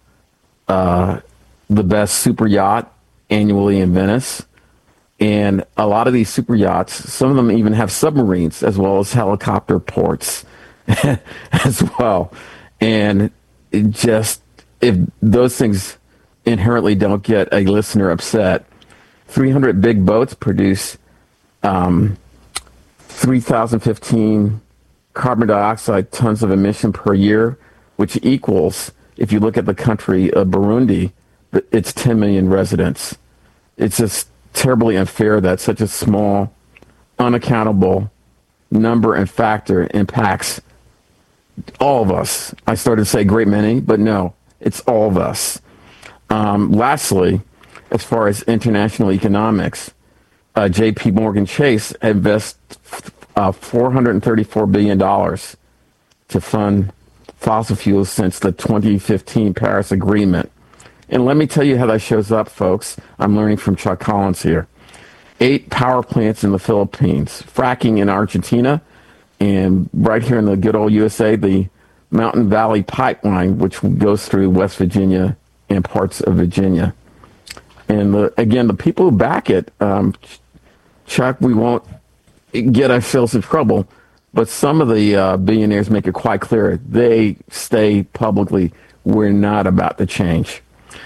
uh, the best super yacht annually in Venice. And a lot of these super yachts, some of them even have submarines as well as helicopter ports as well. And it just, if those things inherently don't get a listener upset, three hundred big boats produce um, three thousand fifteen carbon dioxide tons of emission per year, which equals, if you look at the country of Burundi, it's ten million residents. It's just terribly unfair that such a small, unaccountable number and factor impacts all of us. I started to say great many, but no, it's all of us. Um, lastly, as far as international economics, uh, J P Morgan Chase invests uh, four hundred thirty-four billion dollars to fund fossil fuels since the twenty fifteen Paris Agreement. And let me tell you how that shows up, folks. I'm learning from Chuck Collins here. Eight power plants in the Philippines, fracking in Argentina, and right here in the good old U S A, the Mountain Valley Pipeline, which goes through West Virginia and parts of Virginia. And the, again, the people who back it, um, Chuck, we won't get ourselves in trouble, but some of the uh, billionaires make it quite clear. They stay publicly, we're not about to change.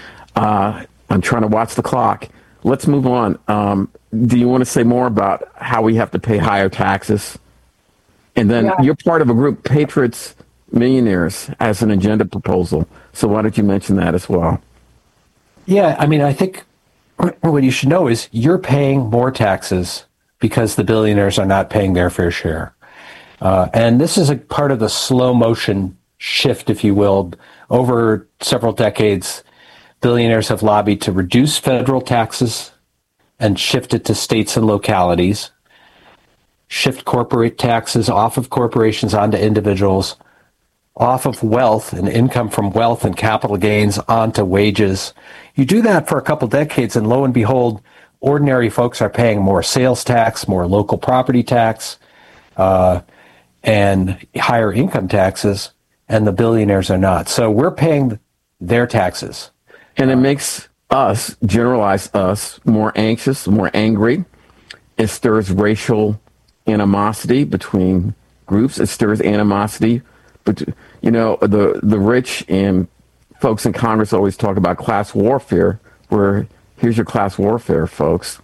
Uh, I'm trying to watch the clock. Let's move on. Um, do you want to say more about how we have to pay higher taxes? And then yeah. You're part of a group, Patriots Millionaires, as an agenda proposal. So why don't you mention that as well? Yeah, I mean, I think what you should know is you're paying more taxes because the billionaires are not paying their fair share. Uh, and this is a part of the slow motion shift, if you will. Over several decades, billionaires have lobbied to reduce federal taxes and shift it to states and localities, shift corporate taxes off of corporations onto individuals, off of wealth and income from wealth and capital gains onto wages. You do that for a couple decades, and lo and behold, ordinary folks are paying more sales tax, more local property tax, uh, and higher income taxes, and the billionaires are not. So we're paying their taxes. And it makes us, generalized us, more anxious, more angry. It stirs racial animosity between groups. It stirs animosity. But, you know, the, the rich and folks in Congress always talk about class warfare, where here's your class warfare, folks.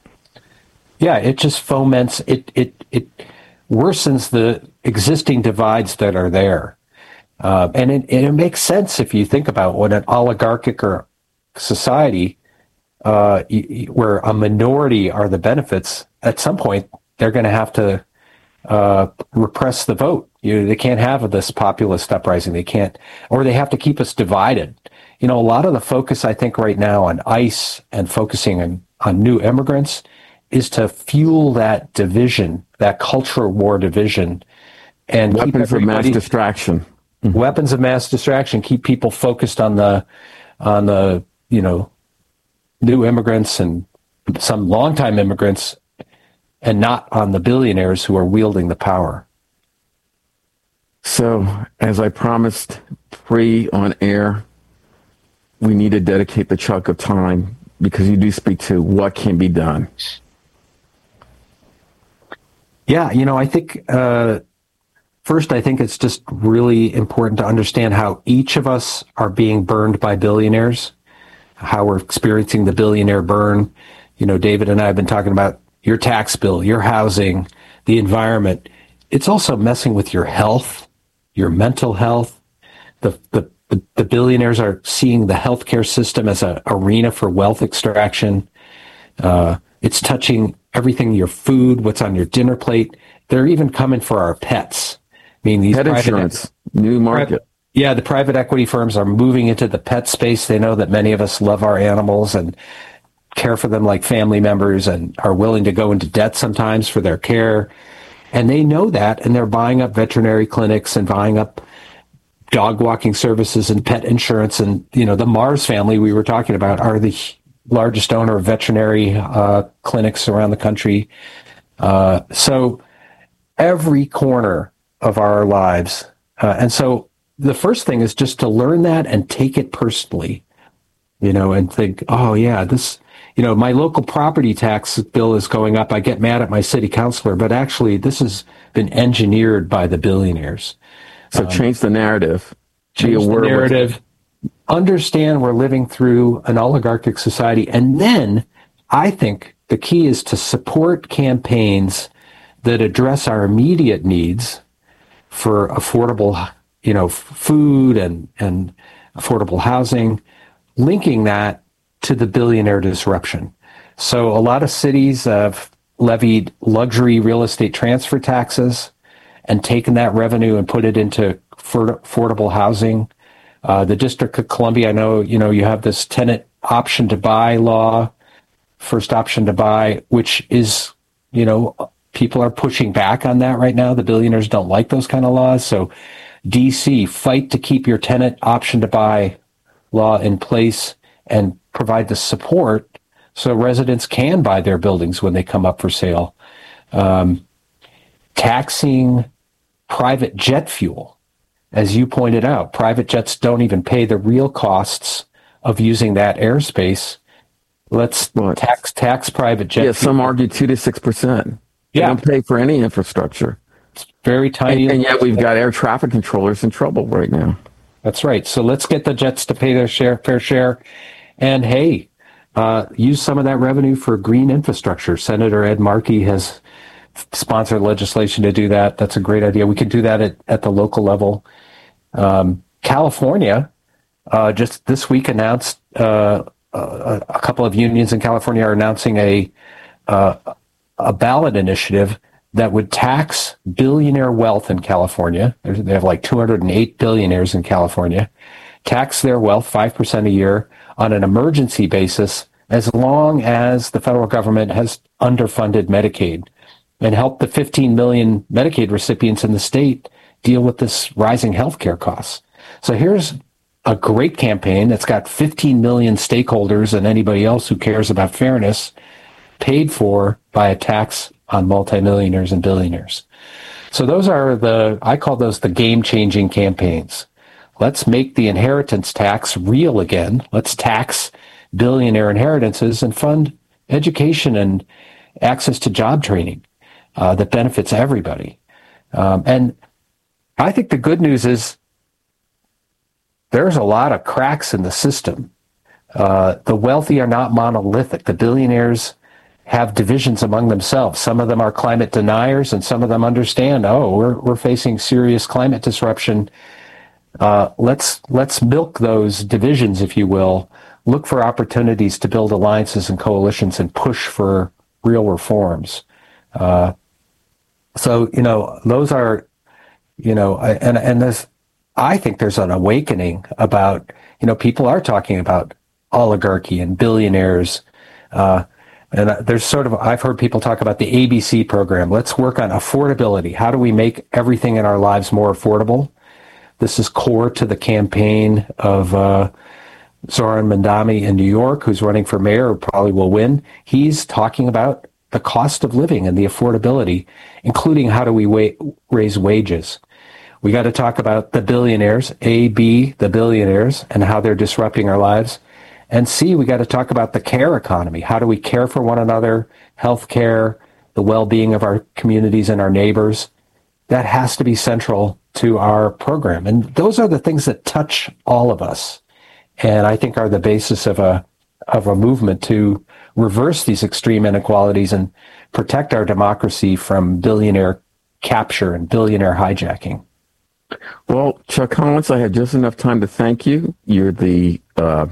Yeah, it just foments, it, it, it worsens the existing divides that are there. Uh, and, it, and it makes sense if you think about what an oligarchic or society uh, where a minority are the benefits, at some point they're going to have to uh, repress the vote. You, they can't have this populist uprising. They can't, or they have to keep us divided. You know, a lot of the focus, I think, right now on ICE and focusing on, on new immigrants is to fuel that division, that cultural war division, and weapons of mass distraction. Mm-hmm. Weapons of mass distraction. Keep people focused on the, on the, you know, new immigrants and some longtime immigrants, and not on the billionaires who are wielding the power. So, as I promised free on air, we need to dedicate the chunk of time, because you do speak to what can be done. Yeah, you know, I think, uh, first, I think it's just really important to understand how each of us are being burned by billionaires, how we're experiencing the billionaire burn. You know, David and I have been talking about your tax bill, your housing, the environment. It's also messing with your health, your mental health. The the, the, the billionaires are seeing the healthcare system as an arena for wealth extraction. Uh, it's touching everything, your food, what's on your dinner plate. They're even coming for our pets. I mean, these pet insurance, e- new market. Private, yeah, the private equity firms are moving into the pet space. They know that many of us love our animals and care for them like family members and are willing to go into debt sometimes for their care. And they know that, and they're buying up veterinary clinics and buying up dog walking services and pet insurance. And, you know, the Mars family we were talking about are the largest owner of veterinary uh, clinics around the country. Uh, so every corner of our lives. Uh, and so the first thing is just to learn that and take it personally, you know, and think, oh, yeah, this, you know, my local property tax bill is going up. I get mad at my city councilor, but actually this has been engineered by the billionaires. So um, change the narrative. Change the narrative. Understand we're living through an oligarchic society. And then I think the key is to support campaigns that address our immediate needs for affordable, you know, food and, and affordable housing, linking that to the billionaire disruption. So a lot of cities have levied luxury real estate transfer taxes and taken that revenue and put it into affordable housing. Uh, the District of Columbia, I know, you know, you have this tenant option to buy law, first option to buy, which is, you know, people are pushing back on that right now. The billionaires don't like those kind of laws. So D C, fight to keep your tenant option to buy law in place and provide the support so residents can buy their buildings when they come up for sale. Um, taxing private jet fuel. As you pointed out, private jets don't even pay the real costs of using that airspace. Let's what? tax tax private jet Yeah, fuel. some argue two to six percent. They Yeah. don't pay for any infrastructure. It's very tiny. And, and yet we've got air traffic controllers in trouble right now. That's right. So let's get the jets to pay their share, fair share. And hey, uh, use some of that revenue for green infrastructure. Senator Ed Markey has sponsored legislation to do that. That's a great idea. We can do that at, at the local level. Um, California uh, just this week announced, uh, a, a couple of unions in California are announcing a uh, a ballot initiative that would tax billionaire wealth in California. They have like two hundred eight billionaires in California. Tax their wealth five percent a year on an emergency basis as long as the federal government has underfunded Medicaid, and help the fifteen million Medicaid recipients in the state deal with this rising healthcare costs. So here's a great campaign that's got fifteen million stakeholders and anybody else who cares about fairness paid for by a tax on multimillionaires and billionaires. So those are the, I call those the game-changing campaigns. Let's make the inheritance tax real again. Let's tax billionaire inheritances and fund education and access to job training uh, that benefits everybody. Um, and I think the good news is there's a lot of cracks in the system. Uh, the wealthy are not monolithic. The billionaires have divisions among themselves. Some of them are climate deniers, and some of them understand, oh, we're we're facing serious climate disruption. Uh, let's let's milk those divisions, if you will. Look for opportunities to build alliances and coalitions and push for real reforms. Uh, so, you know, those are, you know, and and this, I think there's an awakening about, you know, people are talking about oligarchy and billionaires. Uh, and there's sort of, I've heard people talk about the A B C program. Let's work on affordability. How do we make everything in our lives more affordable? This is core to the campaign of uh, Zoran Mandami in New York, who's running for mayor, who probably will win. He's talking about the cost of living and the affordability, including how do we wa- raise wages. We got to talk about the billionaires, A, B, the billionaires, and how they're disrupting our lives. And C, we got to talk about the care economy. How do we care for one another, health care, the well-being of our communities and our neighbors? That has to be central to our program. And those are the things that touch all of us, and I think are the basis of a of a movement to reverse these extreme inequalities and protect our democracy from billionaire capture and billionaire hijacking. Well, Chuck Collins, I had just enough time to thank you. You're the uh,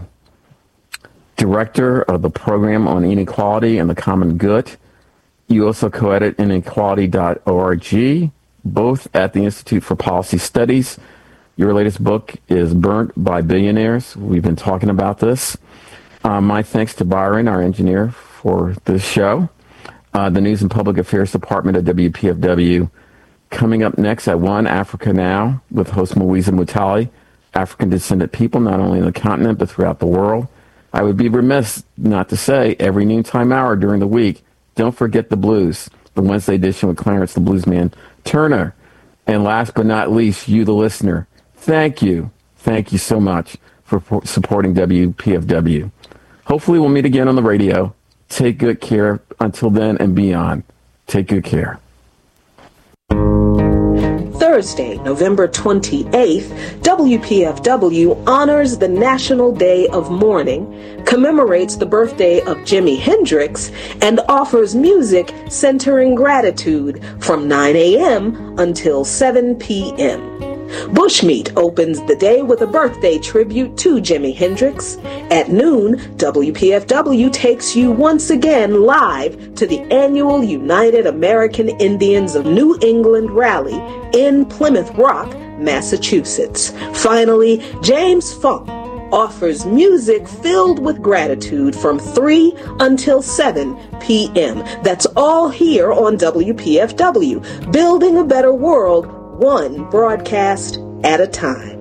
director of the program on inequality and the common good. You also co-edit inequality dot org, both at the Institute for Policy Studies. Your latest book is Burnt by Billionaires. We've been talking about this. Uh, my thanks to Byron, our engineer, for this show. Uh, the News and Public Affairs Department at W P F W. Coming up next at one, Africa Now, with host Moiza Mutali, African-descended people, not only in the continent, but throughout the world. I would be remiss not to say, every noontime hour during the week, don't forget the blues, the Wednesday edition with Clarence the Bluesman Turner. And last but not least, you, the listener, thank you. Thank you so much for supporting W P F W. Hopefully we'll meet again on the radio. Take good care until then and beyond. Take good care. Thursday, November twenty-eighth, W P F W honors the National Day of Mourning, commemorates the birthday of Jimi Hendrix, and offers music centering gratitude from nine a.m. until seven p.m. Bushmeat opens the day with a birthday tribute to Jimi Hendrix. At noon, W P F W takes you once again live to the annual United American Indians of New England rally in Plymouth Rock, Massachusetts. Finally, James Funk offers music filled with gratitude from three until seven p.m. That's all here on W P F W, building a better world, one broadcast at a time.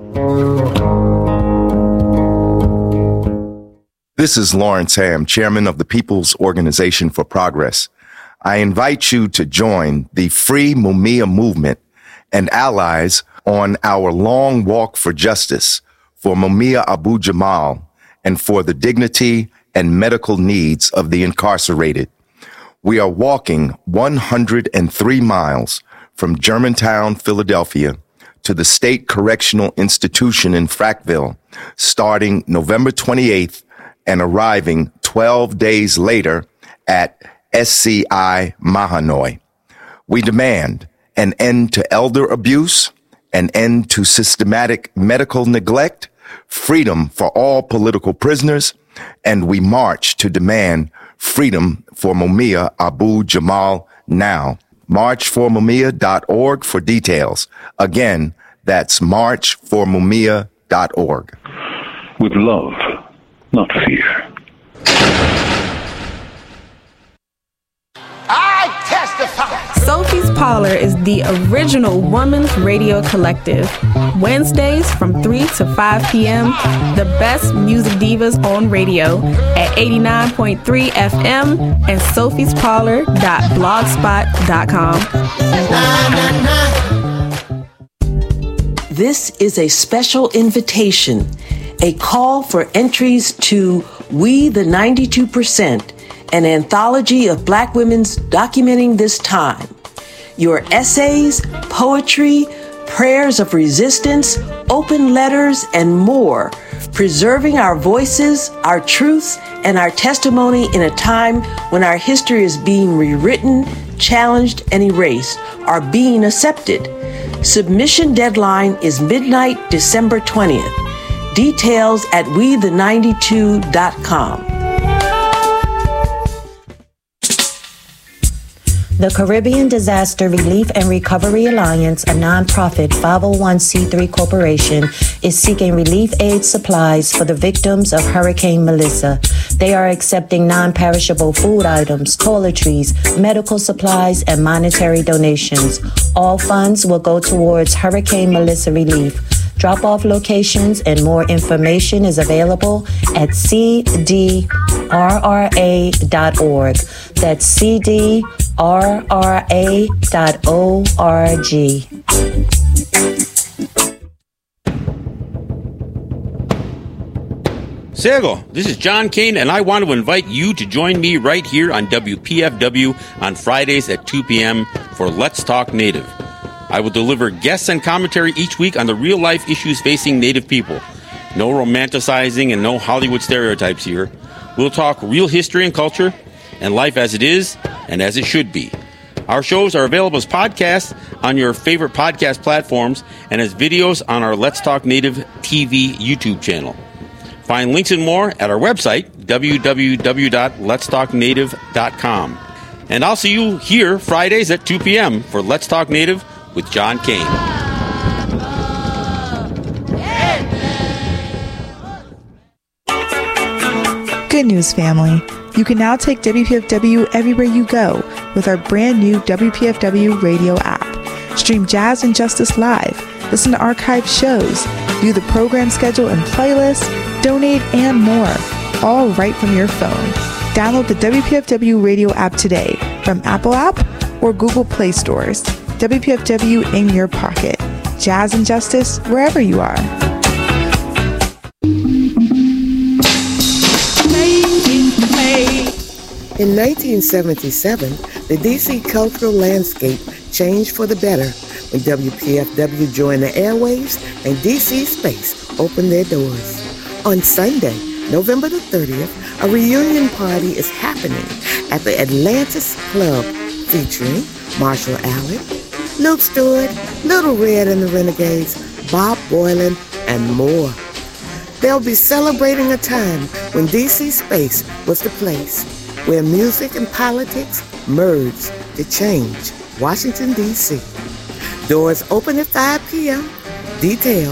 This is Lawrence Ham, chairman of the People's Organization for Progress. I invite you to join the Free Mumia movement and allies on our long walk for justice for Mumia Abu-Jamal and for the dignity and medical needs of the incarcerated. We are walking one hundred three miles from Germantown, Philadelphia, to the State Correctional Institution in Frackville, starting November twenty-eighth and arriving twelve days later at S C I Mahanoy. We demand an end to elder abuse, an end to systematic medical neglect, freedom for all political prisoners, and we march to demand freedom for Mumia Abu-Jamal now. march for mumia dot org for details. Again, that's march for mumia dot org. With love, not fear. I testify. Sophie's Parlor is the original women's radio collective. Wednesdays from three to five p.m., the best music divas on radio at eighty-nine point three F M and sophies parlor dot blogspot dot com. This is a special invitation, a call for entries to We the ninety-two percent, an anthology of Black women's documenting this time. Your essays, poetry, prayers of resistance, open letters, and more, preserving our voices, our truths, and our testimony in a time when our history is being rewritten, challenged, and erased, are being accepted. Submission deadline is midnight, December twentieth. Details at we the ninety-two dot com. The Caribbean Disaster Relief and Recovery Alliance, a nonprofit five oh one c three corporation, is seeking relief aid supplies for the victims of Hurricane Melissa. They are accepting non-perishable food items, toiletries, medical supplies, and monetary donations. All funds will go towards Hurricane Melissa relief. Drop-off locations and more information is available at c d r r a dot org. That's c d r r a dot org. Sego, this is John Kane, and I want to invite you to join me right here on W P F W on Fridays at two p.m. for Let's Talk Native. I will deliver guests and commentary each week on the real-life issues facing Native people. No romanticizing and no Hollywood stereotypes here. We'll talk real history and culture, and life as it is and as it should be. Our shows are available as podcasts on your favorite podcast platforms and as videos on our Let's Talk Native T V YouTube channel. Find links and more at our website, w w w dot lets talk native dot com. And I'll see you here Fridays at two p.m. for Let's Talk Native with John Kane. Good news, family. You can now take W P F W everywhere you go with our brand new W P F W radio app. Stream Jazz and Justice live, listen to archived shows, view the program schedule and playlist, donate, and more, all right from your phone. Download the W P F W radio app today from Apple App or Google Play stores. W P F W in your pocket. Jazz and Justice wherever you are. In nineteen seventy-seven, the D C cultural landscape changed for the better when W P F W joined the airwaves and D C Space opened their doors. On Sunday, November the thirtieth, a reunion party is happening at the Atlantis Club featuring Marshall Allen, Luke Stewart, Little Red and the Renegades, Bob Boylan, and more. They'll be celebrating a time when D C Space was the place where music and politics merged to change Washington, D C Doors open at five p.m. Details